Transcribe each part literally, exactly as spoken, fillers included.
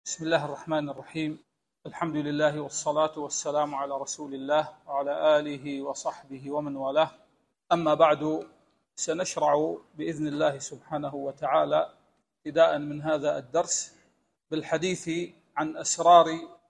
بسم الله الرحمن الرحيم. الحمد لله والصلاة والسلام على رسول الله وعلى آله وصحبه ومن والاه. أما بعد، سنشرع بإذن الله سبحانه وتعالى ابتداء من هذا الدرس بالحديث عن أسرار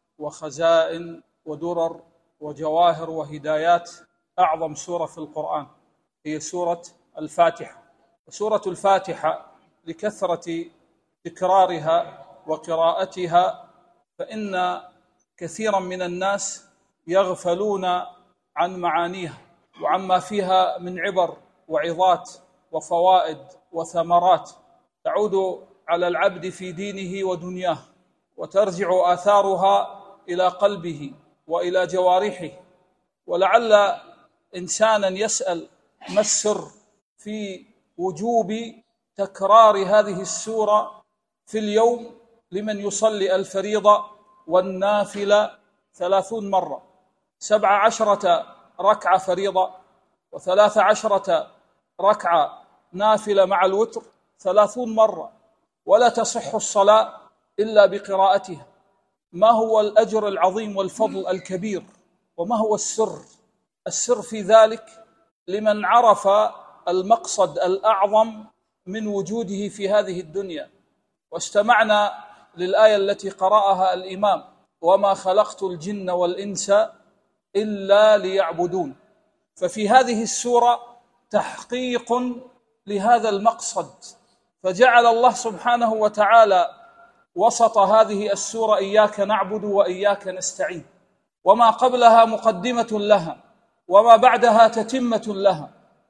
وخزائن ودرر وجواهر وهدايات أعظم سورة في القرآن، هي سورة الفاتحة. وسورة الفاتحة لكثرة تكرارها وقراءتها فإن كثيرا من الناس يغفلون عن معانيها وعما فيها من عبر وعظات وفوائد وثمرات تعود على العبد في دينه ودنياه، وترجع آثارها إلى قلبه وإلى جوارحه. ولعل إنسانا يسأل ما السر في وجوب تكرار هذه السورة في اليوم لمن يصلي الفريضة والنافلة ثلاثون مرة، سبع عشرة ركعة فريضة وثلاث عشرة ركعة نافلة مع الوتر ثلاثون مرة، ولا تصح الصلاة إلا بقراءتها. ما هو الأجر العظيم والفضل الكبير؟ وما هو السر؟ السر في ذلك لمن عرف المقصد الأعظم من وجوده في هذه الدنيا. واستمعنا للآية التي قرأها الإمام: وما خلقت الجن والإنس إلا ليعبدون. ففي هذه السورة تحقيق لهذا المقصد، فجعل الله سبحانه وتعالى وسط هذه السورة إياك نعبد وإياك نستعين، وما قبلها مقدمة لها وما بعدها تتمة لها.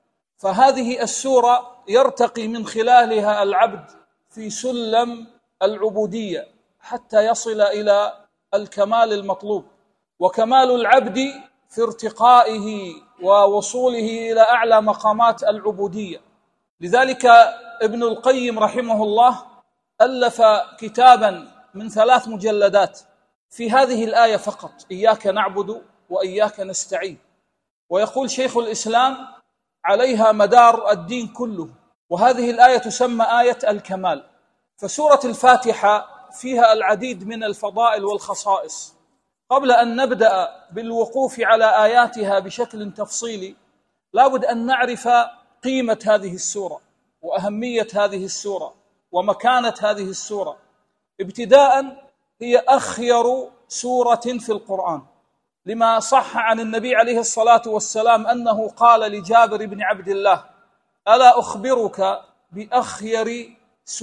فهذه السورة يرتقي من خلالها العبد في سلم العبودية حتى يصل إلى الكمال المطلوب. وكمال العبد في ارتقائه ووصوله إلى أعلى مقامات العبودية. لذلك ابن القيم رحمه الله ألف كتابا من ثلاث مجلدات في هذه الآية فقط: إياك نعبد وإياك نستعين. ويقول شيخ الإسلام: عليها مدار الدين كله، وهذه الآية تسمى آية الكمال. فسورة الفاتحة فيها العديد من الفضائل والخصائص. قبل أن نبدأ بالوقوف على آياتها بشكل تفصيلي، لابد أن نعرف قيمة هذه السورة وأهمية هذه السورة ومكانة هذه السورة. ابتداء، هي أخير سورة في القرآن، لما صح عن النبي عليه الصلاة والسلام أنه قال لجابر بن عبد الله: ألا أخبرك بأخير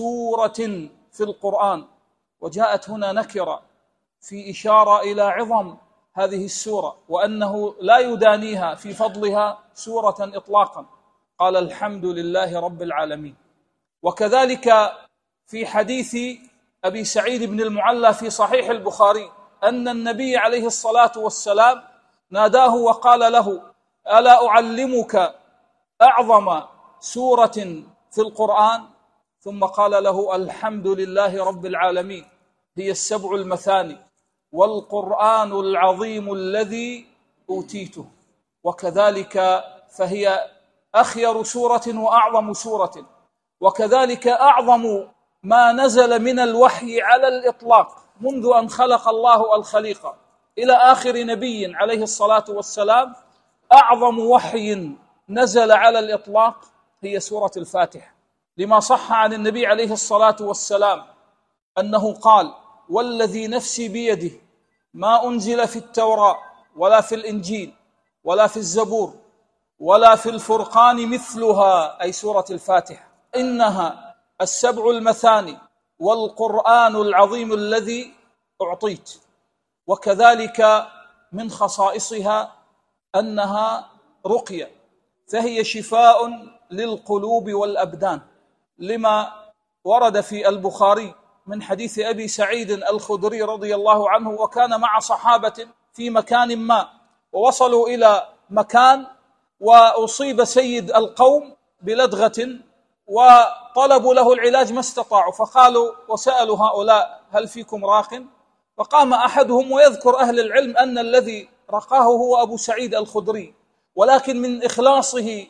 سورة في القرآن؟ وجاءت هنا نكرة في إشارة إلى عظم هذه السورة وأنه لا يدانيها في فضلها سورة إطلاقا. قال: الحمد لله رب العالمين. وكذلك في حديث أبي سعيد بن المعلى في صحيح البخاري أن النبي عليه الصلاة والسلام ناداه وقال له: ألا أعلمك أعظم سورة في القرآن؟ ثم قال له: الحمد لله رب العالمين، هي السبع المثاني والقرآن العظيم الذي أوتيته. وكذلك فهي أخير سورة وأعظم سورة، وكذلك أعظم ما نزل من الوحي على الإطلاق منذ أن خلق الله الخليقة إلى آخر نبي عليه الصلاة والسلام. أعظم وحي نزل على الإطلاق هي سورة الفاتحة، لما صح عن النبي عليه الصلاة والسلام أنه قال: والذي نفسي بيده ما أنزل في التوراة ولا في الإنجيل ولا في الزبور ولا في الفرقان مثلها، أي سورة الفاتحة، إنها السبع المثاني والقرآن العظيم الذي أعطيت. وكذلك من خصائصها أنها رقية، فهي شفاء للقلوب والأبدان، لما ورد في البخاري من حديث أبي سعيد الخدري رضي الله عنه: وكان مع صحابة في مكان ما، ووصلوا إلى مكان وأصيب سيد القوم بلدغة وطلبوا له العلاج ما استطاعوا، فقالوا وسألوا هؤلاء: هل فيكم راق؟ فقام أحدهم ويذكر أهل العلم أن الذي رقاه هو أبو سعيد الخدري، ولكن من إخلاصه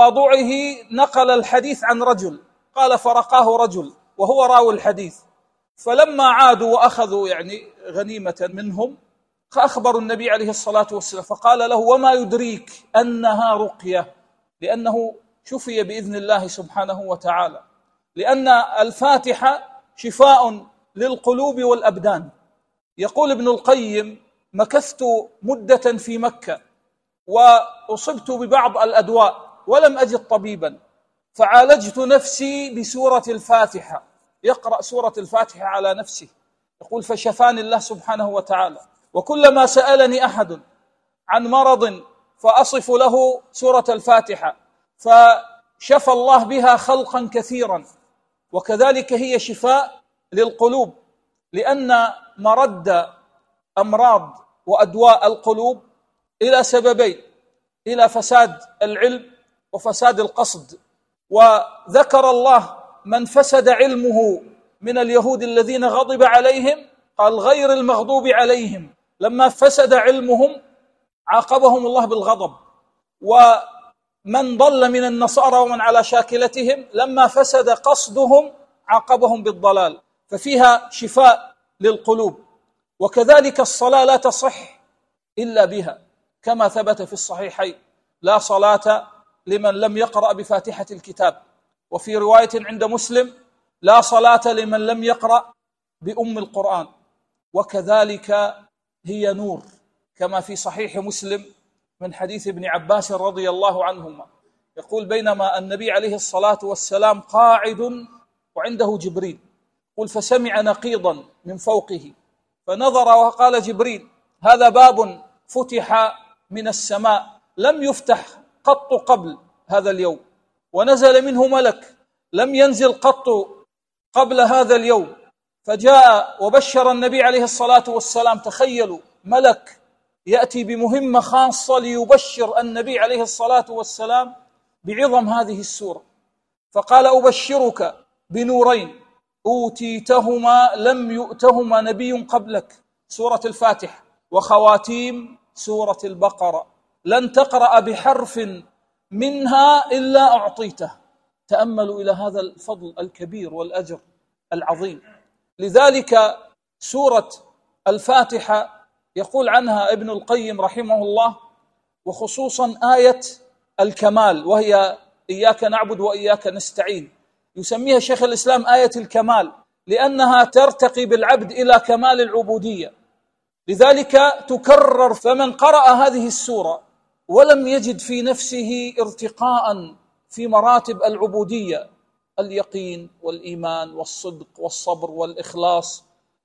وتواضعه نقل الحديث عن رجل، قال: فرقاه رجل وهو راوي الحديث. فلما عادوا وأخذوا يعني غنيمة منهم فأخبروا النبي عليه الصلاة والسلام، فقال له: وما يدريك أنها رقية؟ لأنه شفي بإذن الله سبحانه وتعالى، لأن الفاتحة شفاء للقلوب والأبدان. يقول ابن القيم: مكثت مدة في مكة وأصبت ببعض الأدواء ولم أجد طبيبا، فعالجت نفسي بسورة الفاتحة، يقرأ سورة الفاتحة على نفسه. يقول: فشفاني الله سبحانه وتعالى. وكلما سألني أحد عن مرض فأصف له سورة الفاتحة فشفى الله بها خلقا كثيرا. وكذلك هي شفاء للقلوب، لأن مرد أمراض وأدواء القلوب إلى سببين: إلى فساد العلم وفساد القصد. وذكر الله من فسد علمه من اليهود الذين غضب عليهم، قال: غير المغضوب عليهم. لما فسد علمهم عاقبهم الله بالغضب. ومن ضل من النصارى ومن على شاكلتهم لما فسد قصدهم عاقبهم بالضلال. ففيها شفاء للقلوب. وكذلك الصلاة لا تصح إلا بها، كما ثبت في الصحيحين: لا صلاة لمن لم يقرأ بفاتحة الكتاب. وفي رواية عند مسلم: لا صلاة لمن لم يقرأ بأم القرآن. وكذلك هي نور، كما في صحيح مسلم من حديث ابن عباس رضي الله عنهما، يقول: بينما النبي عليه الصلاة والسلام قاعد وعنده جبريل، يقول: فسمع نقيضا من فوقه فنظر وقال جبريل: هذا باب فتح من السماء لم يفتح قط قبل هذا اليوم، ونزل منه ملك لم ينزل قط قبل هذا اليوم. فجاء وبشر النبي عليه الصلاة والسلام. تخيلوا، ملك يأتي بمهمة خاصة ليبشر النبي عليه الصلاة والسلام بعظم هذه السورة. فقال: أبشرك بنورين أوتيتهما لم يؤتهما نبي قبلك، سورة الفاتحة وخواتيم سورة البقرة، لن تقرأ بحرف منها إلا أعطيته. تأملوا إلى هذا الفضل الكبير والأجر العظيم. لذلك سورة الفاتحة يقول عنها ابن القيم رحمه الله، وخصوصا آية الكمال وهي إياك نعبد وإياك نستعين، يسميها شيخ الإسلام آية الكمال، لأنها ترتقي بالعبد إلى كمال العبودية. لذلك تكرر. فمن قرأ هذه السورة ولم يجد في نفسه ارتقاء في مراتب العبودية، اليقين والإيمان والصدق والصبر والإخلاص،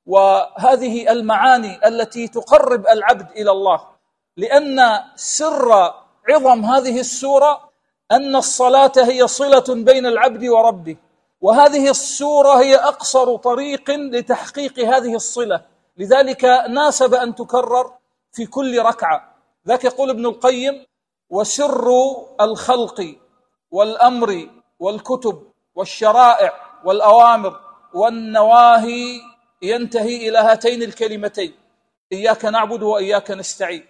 وهذه المعاني التي تقرب العبد إلى الله، لأن سر عظم هذه السورة أن الصلاة هي صلة بين العبد وربه، وهذه السورة هي أقصر طريق لتحقيق هذه الصلة، لذلك ناسب أن تكرر في كل ركعة. ذاك يقول ابن القيم: وسر الخلق والأمر والكتب والشرائع والأوامر والنواهي ينتهي إلى هاتين الكلمتين: إياك نعبد وإياك نستعين.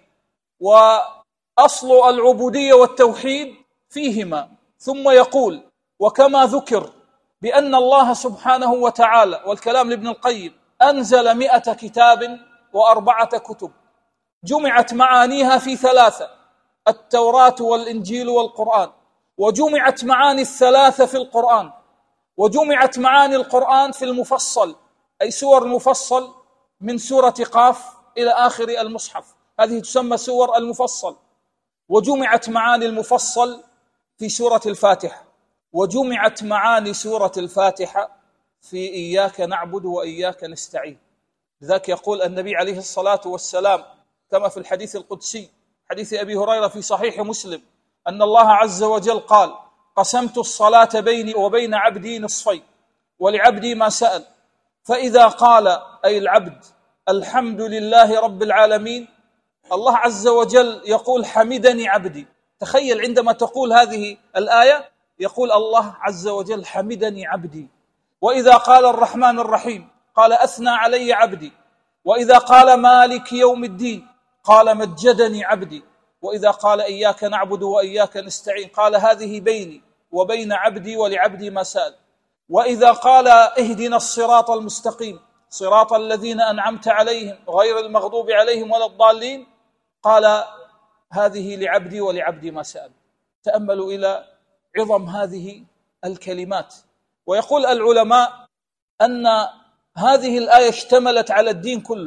وأصل العبودية والتوحيد فيهما. ثم يقول: وكما ذكر بأن الله سبحانه وتعالى، والكلام لابن القيم، أنزل مئة كتاب وأربعة كتب جمعت معانيها في ثلاثة: التوراة والإنجيل والقرآن، وجمعت معاني الثلاثة في القرآن، وجمعت معاني القرآن في المفصل، أي سور المفصل من سورة قاف إلى آخر المصحف، هذه تسمى سور المفصل. وجمعت معاني المفصل في سورة الفاتحة، وجمعت معاني سورة الفاتحة في إياك نعبد وإياك نستعين. لذلك يقول النبي عليه الصلاة والسلام كما في الحديث القدسي، حديث أبي هريرة في صحيح مسلم، أن الله عز وجل قال: قسمت الصلاة بيني وبين عبدي نصفين ولعبدي ما سأل، فإذا قال أي العبد الحمد لله رب العالمين، الله عز وجل يقول: حمدني عبدي. تخيل عندما تقول هذه الآية يقول الله عز وجل: حمدني عبدي. وإذا قال الرحمن الرحيم قال: أثنى علي عبدي. وإذا قال مالك يوم الدين قال: مجدني عبدي. وإذا قال إياك نعبد وإياك نستعين قال: هذه بيني وبين عبدي ولعبدي ما سأل. وإذا قال اهدنا الصراط المستقيم صراط الذين أنعمت عليهم غير المغضوب عليهم ولا الضالين، قال هذه لعبدي ولعبدي ما سأل. تأملوا إلى عظم هذه الكلمات. ويقول العلماء أن هذه الآية اشتملت على الدين كله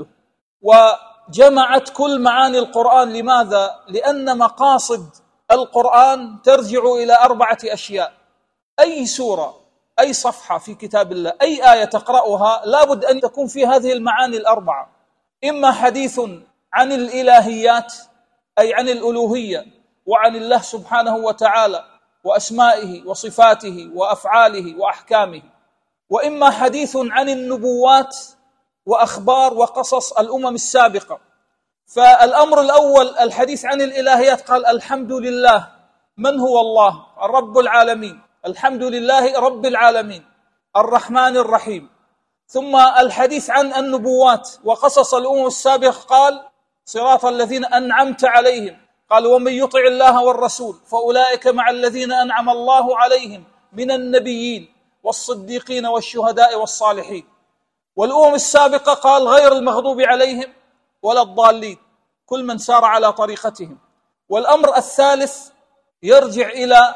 وجمعت كل معاني القرآن. لماذا؟ لأن مقاصد القرآن ترجع إلى أربعة أشياء. أي سورة، أي صفحة في كتاب الله، أي آية تقرأها لابد أن تكون في هذه المعاني الأربعة. إما حديث عن الإلهيات أي عن الألوهية وعن الله سبحانه وتعالى وأسمائه وصفاته وأفعاله وأحكامه، وإما حديث عن النبوات وأخبار وقصص الأمم السابقة. فالأمر الأول الحديث عن الإلهيات، قال الحمد لله. من هو الله؟ رب العالمين، الحمد لله رب العالمين الرحمن الرحيم. ثم الحديث عن النبوات وقصص الأمم السابقة، قال صراط الذين أنعمت عليهم، قال ومن يطع الله والرسول فأولئك مع الذين أنعم الله عليهم من النبيين والصديقين والشهداء والصالحين. والأمم السابقة قال غير المغضوب عليهم ولا الضالين، كل من سار على طريقتهم. والأمر الثالث يرجع إلى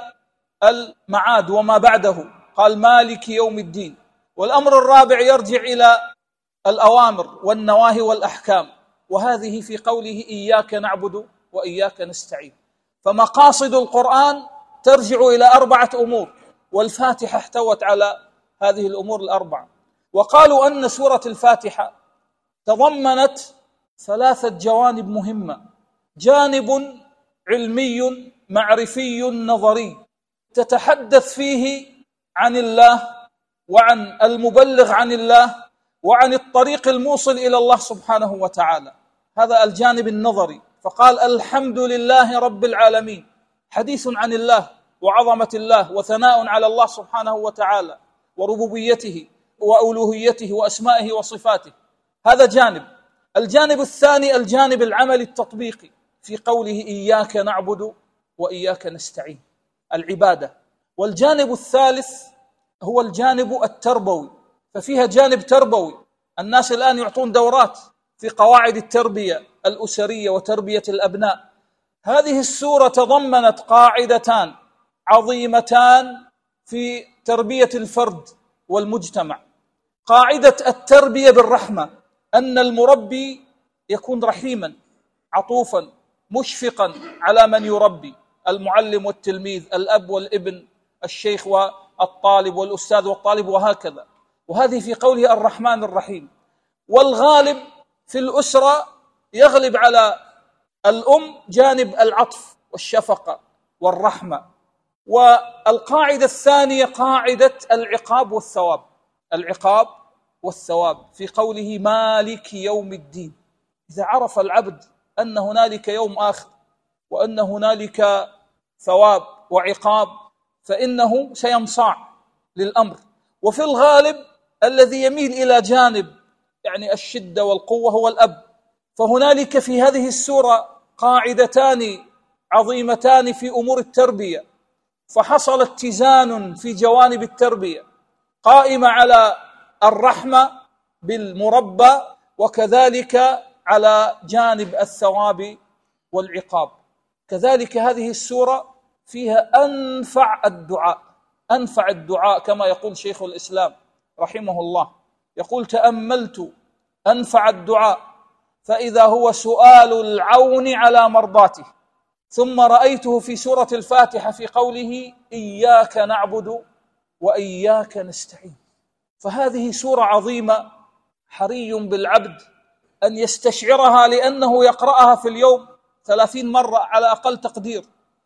المعاد وما بعده، قال مالك يوم الدين. والأمر الرابع يرجع إلى الأوامر والنواهي والأحكام، وهذه في قوله إياك نعبد وإياك نستعين. فمقاصد القرآن ترجع إلى أربعة أمور، والفاتحة احتوت على هذه الأمور الأربعة. وقالوا أن سورة الفاتحة تضمنت ثلاثة جوانب مهمة: جانب علمي معرفي نظري تتحدث فيه عن الله وعن المبلغ عن الله وعن الطريق الموصل إلى الله سبحانه وتعالى، هذا الجانب النظري. فقال الحمد لله رب العالمين، حديث عن الله وعظمة الله وثناء على الله سبحانه وتعالى وربوبيته وألوهيته وأسمائه وصفاته، هذا جانب. الجانب الثاني الجانب العملي التطبيقي في قوله إياك نعبد وإياك نستعين، العبادة. والجانب الثالث هو الجانب التربوي، ففيها جانب تربوي. الناس الآن يعطون دورات في قواعد التربية الأسرية وتربية الأبناء. هذه السورة تضمنت قاعدتان عظيمتان في تربية الفرد والمجتمع. قاعدة التربية بالرحمة، أن المربي يكون رحيما عطوفا مشفقا على من يربي، المعلم والتلميذ، الأب والابن، الشيخ والطالب والأستاذ والطالب، وهكذا. وهذه في قوله الرحمن الرحيم. والغالب في الأسرة يغلب على الأم جانب العطف والشفقة والرحمة. والقاعدة الثانية قاعدة العقاب والثواب، العقاب والثواب في قوله مالك يوم الدين. إذا عرف العبد أن هنالك يوم آخر وأن هنالك ثواب وعقاب فإنه سينصاع للأمر. وفي الغالب الذي يميل إلى جانب يعني الشدة والقوة هو الأب. فهنالك في هذه السورة قاعدتان عظيمتان في أمور التربية، فحصل اتزان في جوانب التربية قائمة على الرحمة بالمربى وكذلك على جانب الثواب والعقاب. كذلك هذه السورة فيها أنفع الدعاء، أنفع الدعاء كما يقول شيخ الإسلام رحمه الله، يقول تأملت أنفع الدعاء فإذا هو سؤال العون على مرضاته، ثم رأيته في سورة الفاتحة في قوله إياك نعبد وإياك نستعين. فهذه سورة عظيمة حري بالعبد أن يستشعرها، لأنه يقرأها في اليوم ثلاثين مرة على أقل تقدير،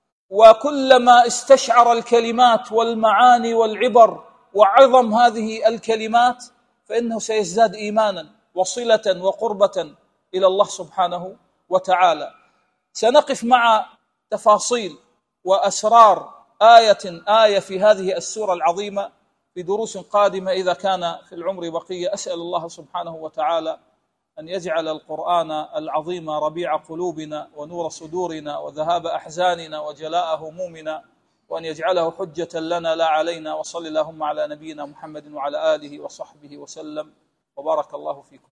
وكلما استشعر الكلمات والمعاني والعبر وعظم هذه الكلمات فإنه سيزداد إيمانا وصلة وقربة إلى الله سبحانه وتعالى. سنقف مع تفاصيل وأسرار آية آية في هذه السورة العظيمة في دروس قادمة إذا كان في العمر بقية. أسأل الله سبحانه وتعالى أن يجعل القرآن العظيم ربيع قلوبنا ونور صدورنا وذهاب أحزاننا وجلاء همومنا، وأن يجعله حجة لنا لا علينا. وصل اللهم على نبينا محمد وعلى آله وصحبه وسلم. وبارك الله فيكم.